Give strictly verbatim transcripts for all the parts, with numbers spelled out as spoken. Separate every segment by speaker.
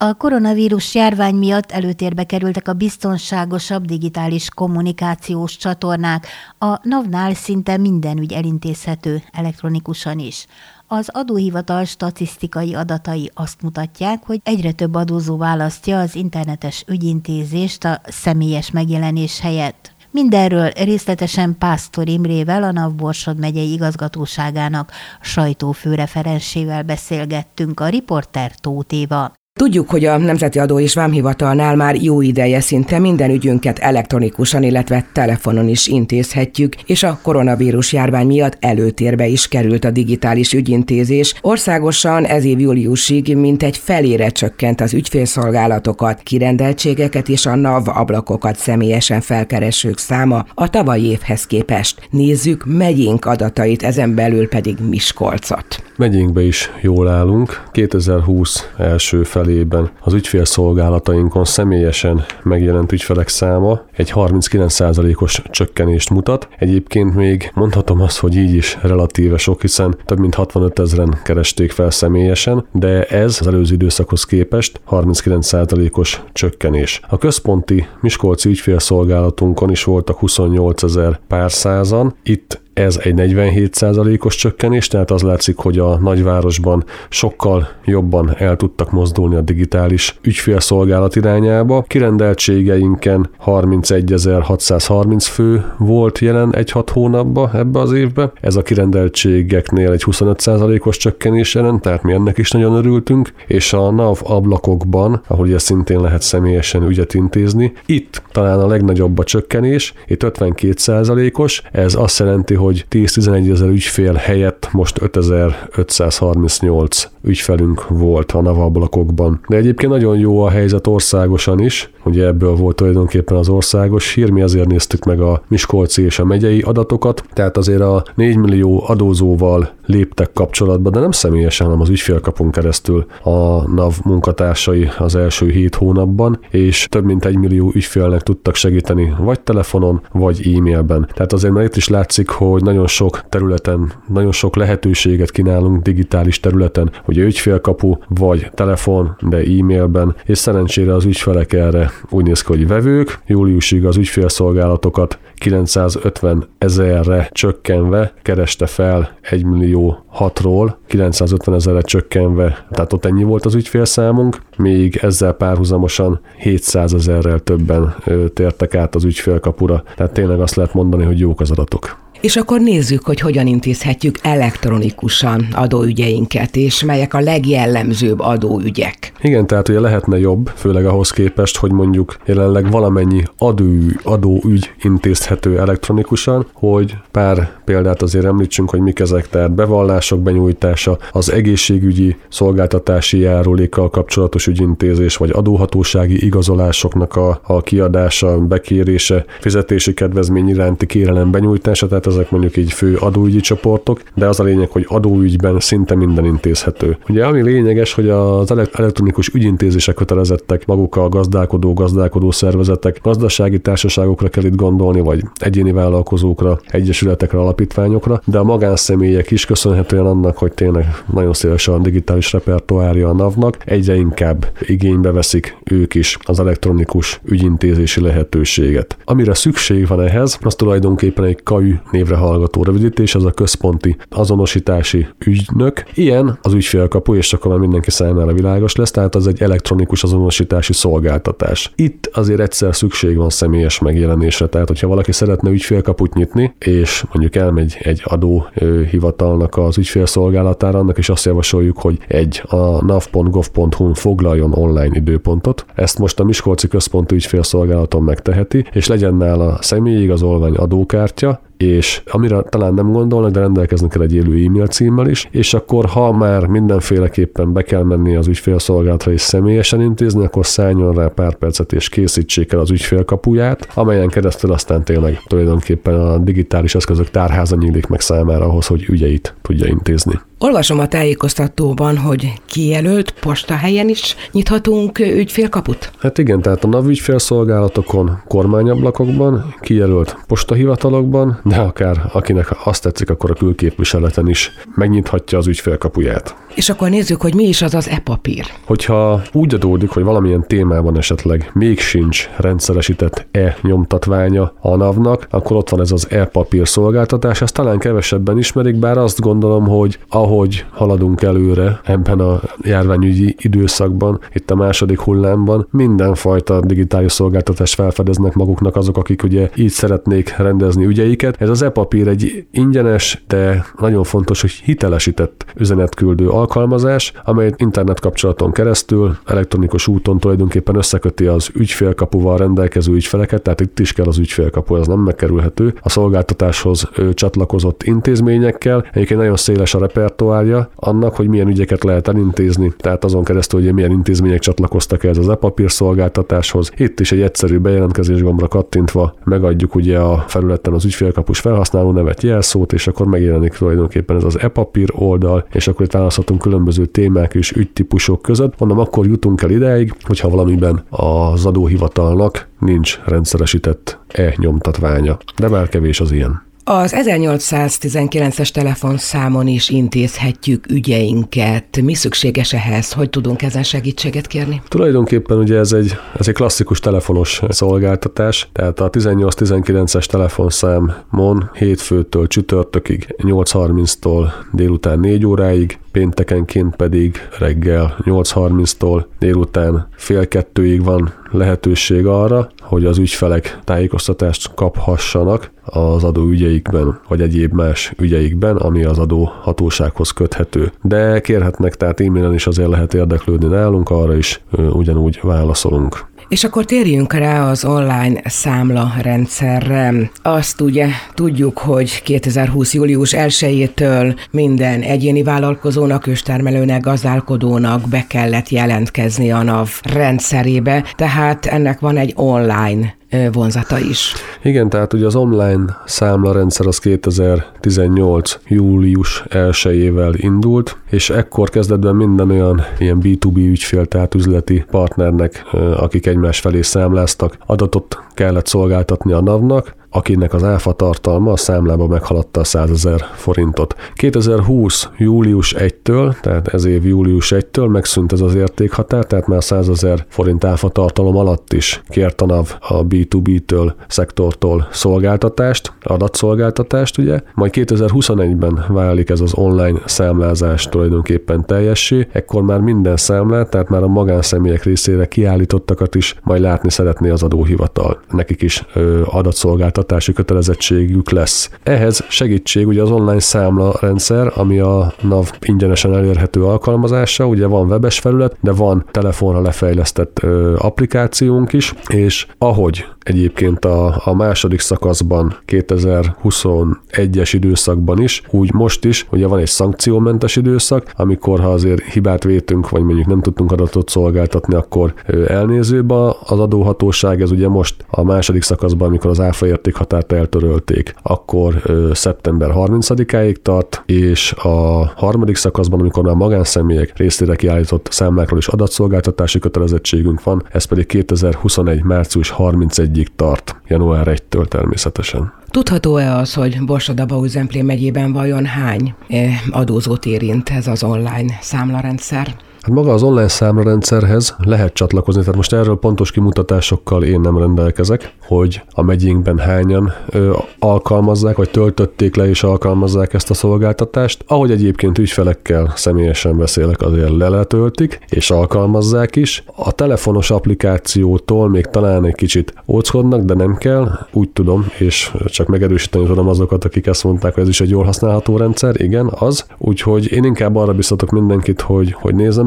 Speaker 1: A koronavírus járvány miatt előtérbe kerültek a biztonságosabb digitális kommunikációs csatornák. A NAV-nál szinte minden ügy elintézhető elektronikusan is. Az adóhivatal statisztikai adatai azt mutatják, hogy egyre több adózó választja az internetes ügyintézést a személyes megjelenés helyett. Mindenről részletesen Pásztor Imrével, a NAV Borsod megyei igazgatóságának sajtófőreferensével beszélgettünk, a riporter Tóth Éva.
Speaker 2: Tudjuk, hogy a Nemzeti Adó és Vámhivatalnál már jó ideje szinte minden ügyünket elektronikusan, illetve telefonon is intézhetjük, és a koronavírus járvány miatt előtérbe is került a digitális ügyintézés. Országosan ez év júliusig mintegy felére csökkent az ügyfélszolgálatokat, kirendeltségeket és a NAV ablakokat személyesen felkeresők száma a tavalyi évhez képest. Nézzük megyénk adatait, ezen belül pedig Miskolcot.
Speaker 3: Megyénkbe is jól állunk. kétezer-húsz első felében az ügyfélszolgálatainkon személyesen megjelent ügyfelek száma egy harminckilenc százalékos csökkenést mutat. Egyébként még mondhatom azt, hogy így is relatíve sok, hiszen több mint hatvanöt ezeren keresték fel személyesen, de ez az előző időszakhoz képest harminckilenc százalékos csökkenés. A központi miskolci ügyfélszolgálatunkon is voltak huszonnyolcezer pár százan. Itt ez egy negyvenhét százalékos csökkenés, tehát az látszik, hogy a nagyvárosban sokkal jobban el tudtak mozdulni a digitális ügyfélszolgálat irányába. Kirendeltségeinken harmincegyezer-hatszázharminc fő volt jelen egy-hat hónapban ebbe az évbe. Ez a kirendeltségeknél egy huszonöt százalékos csökkenés jelent, tehát mi ennek is nagyon örültünk, és a NAV ablakokban, ahol ugye szintén lehet személyesen ügyet intézni, itt talán a legnagyobb a csökkenés, itt ötvenkét százalékos, ez azt jelenti, hogy tíz-tizenegy ezer ügyfél helyett most ötezer-ötszázharmincnyolc ügyfelünk volt a NAV ablakokban. De egyébként nagyon jó a helyzet országosan is, ugye ebből volt tulajdonképpen az országos hír, mi azért néztük meg a miskolci és a megyei adatokat, tehát azért a négy millió adózóval léptek kapcsolatba, de nem személyesen, hanem az ügyfélkapun keresztül a NAV munkatársai az első hét hónapban, és több mint egy millió ügyfélnek tudtak segíteni vagy telefonon, vagy e-mailben. Tehát azért már itt is látszik, hogy nagyon sok területen, nagyon sok lehetőséget kínálunk digitális területen, ugye ügyfélkapu, vagy telefon, de e-mailben, és szerencsére az ügyfelek erre úgy néz ki, hogy vevők. Júliusig az ügyfélszolgálatokat kilencszázötven ezerre csökkenve kereste fel egy millió hatról, kilencszázötven ezerre csökkenve, tehát ott ennyi volt az ügyfélszámunk, még ezzel párhuzamosan hétszázezerrel többen ö, tértek át az ügyfélkapura. Tehát tényleg azt lehet mondani, hogy jók az adatok.
Speaker 2: És akkor nézzük, hogy hogyan intézhetjük elektronikusan adóügyeinket, és melyek a legjellemzőbb adóügyek.
Speaker 3: Igen, tehát ugye lehetne jobb, főleg ahhoz képest, hogy mondjuk jelenleg valamennyi adóügy, adóügy intézhető elektronikusan, hogy pár példát azért említsünk, hogy mik ezek, tehát bevallások benyújtása, az egészségügyi szolgáltatási járulékkal kapcsolatos ügyintézés, vagy adóhatósági igazolásoknak a, a kiadása, bekérése, fizetési kedvezmény iránti kérelem benyújtása, tehát ezek mondjuk így fő adóügyi csoportok, de az a lényeg, hogy adóügyben szinte minden intézhető. Ugye ami lényeges, hogy az elektronikus ügyintézések kötelezettek maguk a gazdálkodó, gazdálkodó szervezetek, gazdasági társaságokra kell itt gondolni, vagy egyéni vállalkozókra, egyesületekre, alapítványokra, de a magánszemélyek is köszönhetően annak, hogy tényleg nagyon széles a digitális repertoárja a NAV-nak, egyre inkább igénybe veszik ők is az elektronikus ügyintézési lehetőséget. Amire szükség van ehhez, az tulajdonképpen egy ká ü névre hallgató rövidítés, az a központi azonosítási ügynök. Ilyen az ügyfélkapu, és akkor már mindenki számára világos lesz, tehát az egy elektronikus azonosítási szolgáltatás. Itt azért egyszer szükség van személyes megjelenésre, tehát hogyha valaki szeretne ügyfélkaput nyitni, és mondjuk elmegy egy adóhivatalnak az ügyfélszolgálatára, annak is azt javasoljuk, hogy egy a nav pont gov pont hu-n foglaljon online időpontot. Ezt most a Miskolci Központi Ügyfélszolgálaton megteheti, és legyen nála személyigazolvány, adókártya, és amire talán nem gondolnak, de rendelkeznek el egy élő e-mail címmel is, és akkor ha már mindenféleképpen be kell menni az ügyfélszolgálatra és személyesen intézni, akkor szálljon rá pár percet és készítsék el az ügyfélkapuját, amelyen keresztül aztán tényleg tulajdonképpen a digitális eszközök tárháza nyílik meg számára ahhoz, hogy ügyeit tudja intézni.
Speaker 2: Olvasom a tájékoztatóban, hogy kijelölt postahelyen is nyithatunk ügyfélkaput?
Speaker 3: Hát igen, tehát a NAV ügyfélszolgálatokon, kormányablakokban, kijelölt postahivatalokban, de akár akinek azt tetszik, akkor a külképviseleten is megnyithatja az ügyfélkapuját.
Speaker 2: És akkor nézzük, hogy mi is az az e-papír.
Speaker 3: Hogyha úgy adódik, hogy valamilyen témában esetleg még sincs rendszeresített e-nyomtatványa a NAV-nak, akkor ott van ez az e-papír szolgáltatás. Ezt talán kevesebben ismerik, bár azt gondolom, hogy ahogy haladunk előre ebben a járványügyi időszakban, itt a második hullámban, mindenfajta digitális szolgáltatást felfedeznek maguknak azok, akik ugye így szeretnék rendezni ügyeiket. Ez az e-papír egy ingyenes, de nagyon fontos, hogy hitelesített üzenetküldő alkalmazás, amely internetkapcsolaton keresztül, elektronikus úton tulajdonképpen összeköti az ügyfélkapuval rendelkező ügyfeleket, tehát itt is kell az ügyfélkapu, ez nem megkerülhető. A szolgáltatáshoz csatlakozott intézményekkel, egyébként nagyon széles a repertoárja annak, hogy milyen ügyeket lehet elintézni, tehát azon keresztül, hogy milyen intézmények csatlakoztak ehhez az e-papír szolgáltatáshoz. Itt is egy egyszerű bejelentkezés gombra kattintva megadjuk ugye a felületen az ügyfélkapus felhasználó nevet, jelszót, és akkor megjelenik tulajdonképpen ez az e-papír oldal, és akkor itt választhatunk különböző témák és ügytípusok között. Mondom, akkor jutunk el ideig, hogyha valamiben az adóhivatalnak nincs rendszeresített e-nyomtatványa, de már kevés az ilyen.
Speaker 2: Az ezernyolcszáztizenkilences telefonszámon is intézhetjük ügyeinket. Mi szükséges ehhez? Hogy tudunk ezen segítséget kérni?
Speaker 3: Tulajdonképpen ugye ez egy, ez egy klasszikus telefonos szolgáltatás, tehát a tizennyolc-tizenkilences telefonszámon hétfőtől csütörtökig nyolc harminctól délután négy óráig, péntekenként pedig reggel nyolc harminctól délután fél kettőig van lehetőség arra, hogy az ügyfelek tájékoztatást kaphassanak az adóügyeikben, vagy egyéb más ügyeikben, ami az adóhatósághoz köthető. De kérhetnek, tehát e-mailen is azért lehet érdeklődni nálunk, arra is ugyanúgy válaszolunk.
Speaker 2: És akkor térjünk rá az online számla rendszerre. Azt ugye tudjuk, hogy kétezer-húsz július elsejétől minden egyéni vállalkozónak, őstermelőnek, gazdálkodónak be kellett jelentkezni a NAV rendszerébe, tehát ennek van egy online vonzata is.
Speaker 3: Igen, tehát ugye az online számlarendszer az kétezer-tizennyolc július elsejével indult, és ekkor kezdetben minden olyan ilyen bé kettő bé ügyfél, tehát üzleti partnernek, akik egymás felé számláztak, adatot kellett szolgáltatni a NAV-nak, akinek az áfa tartalma a számlába meghaladta a százezer forintot. kétezer-húsz július elsejétől, tehát ez év július elsejétől megszűnt ez az értékhatár, tehát már százezer forint áfa tartalom alatt is kért a NAV a bé kettő bé-től, szektortól szolgáltatást, adatszolgáltatást, ugye. Majd kétezer-huszonegyben válik ez az online számlázás tulajdonképpen teljessé, ekkor már minden számlát, tehát már a magánszemélyek részére kiállítottakat is majd látni szeretné az adóhivatal. Nekik is ö, adatszolgáltatási kötelezettségük lesz. Ehhez segítség ugye az online számla rendszer, ami a NAV ingyenesen elérhető alkalmazása, ugye van webes felület, de van telefonra lefejlesztett ö, applikációnk is, és ahogy egyébként a, a második szakaszban, kétezer-huszonegyes időszakban is, úgy most is, ugye van egy szankciómentes időszak, amikor ha azért hibát vétünk, vagy mondjuk nem tudtunk adatot szolgáltatni, akkor elnézőbe az adóhatóság, ez ugye most a második szakaszban, amikor az áfa értékhatárt eltörölték, akkor ö, szeptember harmincadikáig tart, és a harmadik szakaszban, amikor már magánszemélyek részére kiállított számlákról is adatszolgáltatási kötelezettségünk van, ez pedig kétezer-huszonegy március harmincegyedikéig tart, január elsejétől természetesen.
Speaker 2: Tudható-e az, hogy Borsod-Abaúj-Zemplén megyében vajon hány adózót érint ez az online számlarendszer?
Speaker 3: Hát maga az online számlarendszerhez lehet csatlakozni, tehát most erről pontos kimutatásokkal én nem rendelkezek, hogy a megyénkben hányan ö, alkalmazzák, vagy töltötték le és alkalmazzák ezt a szolgáltatást. Ahogy egyébként ügyfelekkel személyesen beszélek, azért le letöltik, és alkalmazzák is. A telefonos applikációtól még talán egy kicsit óckodnak, de nem kell, úgy tudom, és csak megerősíteni tudom azokat, akik ezt mondták, hogy ez is egy jól használható rendszer, igen, az. Úgyhogy én inkább arra biztatok mindenkit, hogy, hogy nézzem meg.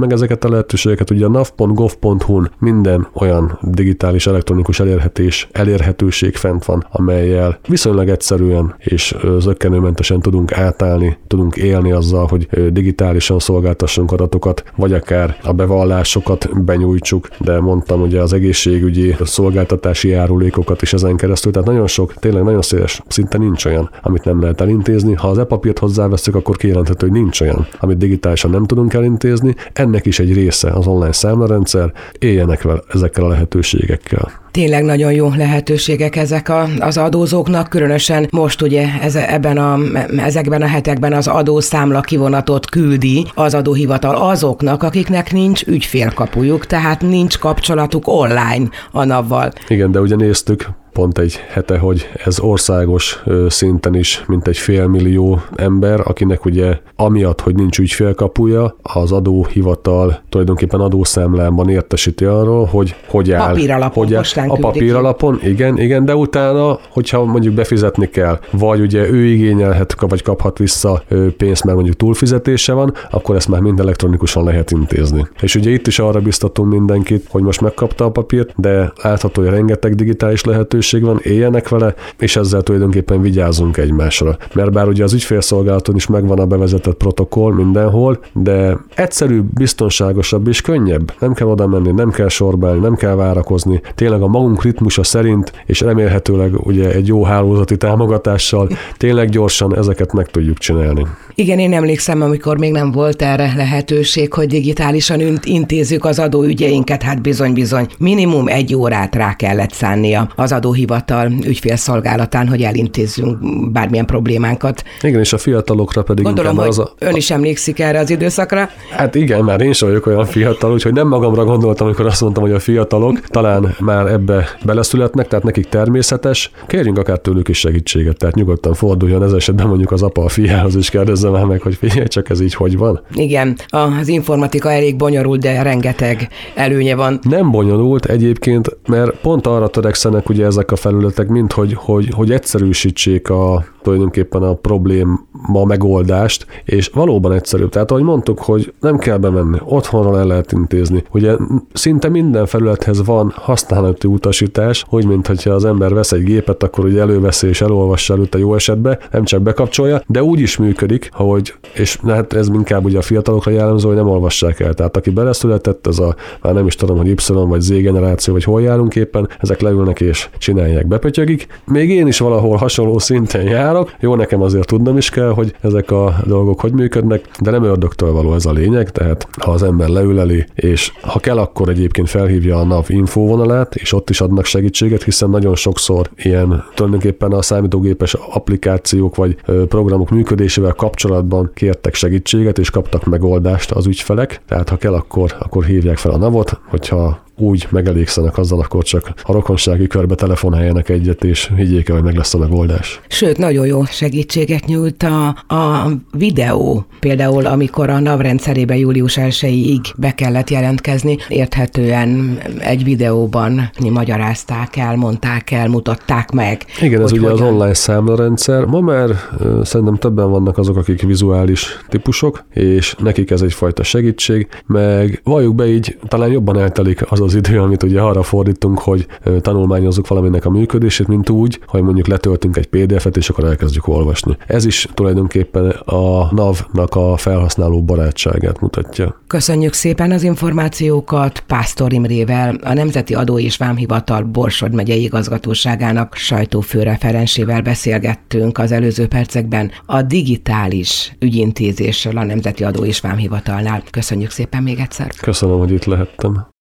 Speaker 3: meg ezeket a lehetőségeket. Ugye a nav pont gov pont hu-n minden olyan digitális elektronikus elérhetés, elérhetőség fent van, amellyel viszonylag egyszerűen és zökkenőmentesen tudunk átállni, tudunk élni azzal, hogy digitálisan szolgáltassunk adatokat, vagy akár a bevallásokat benyújtsuk, de mondtam ugye az egészségügyi szolgáltatási járulékokat is ezen keresztül, tehát nagyon sok, tényleg nagyon széles, szinte nincs olyan, amit nem lehet elintézni. Ha az e-papírt hozzáveszünk, akkor kijelenthető, hogy nincs olyan, amit digitálisan nem tudunk elintézni. Ennek is egy része az online számlarendszer, éljenek vele ezekkel a lehetőségekkel.
Speaker 2: Tényleg nagyon jó lehetőségek ezek a, az adózóknak, különösen most ugye ez, ebben a, ezekben a hetekben az adószámla kivonatot küldi az adóhivatal azoknak, akiknek nincs ügyfélkapujuk, tehát nincs kapcsolatuk online a navval.
Speaker 3: Igen, de ugye néztük pont egy hete, hogy ez országos szinten is mintegy félmillió ember, akinek ugye amiatt, hogy nincs ügyfélkapuja, az adóhivatal tulajdonképpen adószámlában értesíti arról, hogy hogy áll.
Speaker 2: Papíralapon,
Speaker 3: hogy áll, a papíralapon, igen, igen, de utána, hogyha mondjuk befizetni kell, vagy ugye ő igényelhet, vagy kaphat vissza pénzt, mert mondjuk túlfizetése van, akkor ezt már mind elektronikusan lehet intézni. És ugye itt is arra biztatunk mindenkit, hogy most megkapta a papírt, de látható, hogy rengeteg digitális lehetőség van, éljenek vele, és ezzel tulajdonképpen vigyázzunk egymásra. Mert bár ugye az ügyfélszolgálaton is megvan a bevezetett protokoll mindenhol, de egyszerűbb, biztonságosabb és könnyebb. Nem kell oda menni, nem kell sorbálni, nem kell várakozni. Tényleg a magunk ritmusa szerint, és remélhetőleg ugye egy jó hálózati támogatással tényleg gyorsan ezeket meg tudjuk csinálni.
Speaker 2: Igen, én emlékszem, amikor még nem volt erre lehetőség, hogy digitálisan intézzük az adóügyeinket, hát bizony-bizony minimum egy órát rá kellett szánnia az adóhivatal ügyfélszolgálatán, hogy elintézzünk bármilyen problémánkat.
Speaker 3: Igen, és a fiatalokra pedig
Speaker 2: Gondolom,
Speaker 3: inkább
Speaker 2: hogy
Speaker 3: az a...
Speaker 2: ön is emlékszik erre az időszakra.
Speaker 3: Hát igen, már én sem vagyok olyan fiatal, úgyhogy nem magamra gondoltam, amikor azt mondtam, hogy a fiatalok talán már ebbe beleszületnek, tehát nekik természetes. Kérjünk akár tőlük is segítséget, tehát nyugodtan forduljon ez esetben mondjuk az apa a fiához, és kérdezze már meg, hogy figyelj, csak ez így hogy van.
Speaker 2: Igen, az informatika elég bonyolult, de rengeteg előnye van.
Speaker 3: Nem bonyolult egyébként, mert pont arra törekszenek ugye ezek a felületek, mint hogy, hogy, hogy egyszerűsítsék a tulajdonképpen a probléma megoldást, és valóban egyszerűbb. Tehát ahogy mondtuk, hogy nem kell bemenni, otthonról el lehet intézni. Ugye szinte minden felülethez van használati utasítás, úgy, mint hogyha az ember vesz egy gépet, akkor ugye előveszi és elolvassa előtte jó esetben, nem csak bekapcsolja, de úgy is működik, hogy, és hát ez inkább ugye a fiatalokra jellemző, hogy nem olvassák el. Tehát aki beleszületett, ez a, már nem is tudom, hogy Y vagy Z generáció, vagy hol járunk éppen, ezek leülnek és csinálják, bepötyögik. Még én is valahol hasonló szinten járok. Jó, nekem azért tudnom is kell, hogy ezek a dolgok hogy működnek, de nem ördögtől való ez a lényeg, tehát ha az ember leül elé, és ha kell, akkor egyébként felhívja a NAV infóvonalát, és ott is adnak segítséget, hiszen nagyon sokszor ilyen tulajdonképpen a számítógépes applikációk vagy programok működésével kapcsolatban kértek segítséget, és kaptak megoldást az ügyfelek, tehát ha kell, akkor, akkor hívják fel a navot, hogyha úgy megelégszenek azzal, akkor csak a rokonsági körbe telefonáljanak egyet, és higgyék el, hogy meg lesz a megoldás.
Speaker 2: Sőt, nagyon jó segítséget nyújt a, a videó. Például, amikor a NAV rendszerébe július elsejéig be kellett jelentkezni, érthetően egy videóban magyarázták el, mondták el, mutatták meg.
Speaker 3: Igen, ez ugye
Speaker 2: hogyan...
Speaker 3: az online számlarendszer. Ma már uh, szerintem többen vannak azok, akik vizuális típusok, és nekik ez egyfajta segítség, meg valljuk be így, talán jobban eltelik az az idő, amit ugye arra fordítunk, hogy tanulmányozzuk valaminek a működését, mint úgy, hogy mondjuk letöltünk egy pé dé ef-et, és akkor elkezdjük olvasni. Ez is tulajdonképpen a NAV-nak a felhasználó barátságát mutatja.
Speaker 2: Köszönjük szépen az információkat. Pásztor Imrével, a Nemzeti Adó és Vámhivatal Borsod megyei igazgatóságának sajtófőreferensével beszélgettünk az előző percekben a digitális ügyintézésről a Nemzeti Adó és Vámhivatalnál. Köszönjük szépen még egyszer.
Speaker 3: Köszönöm, hogy itt lehettem.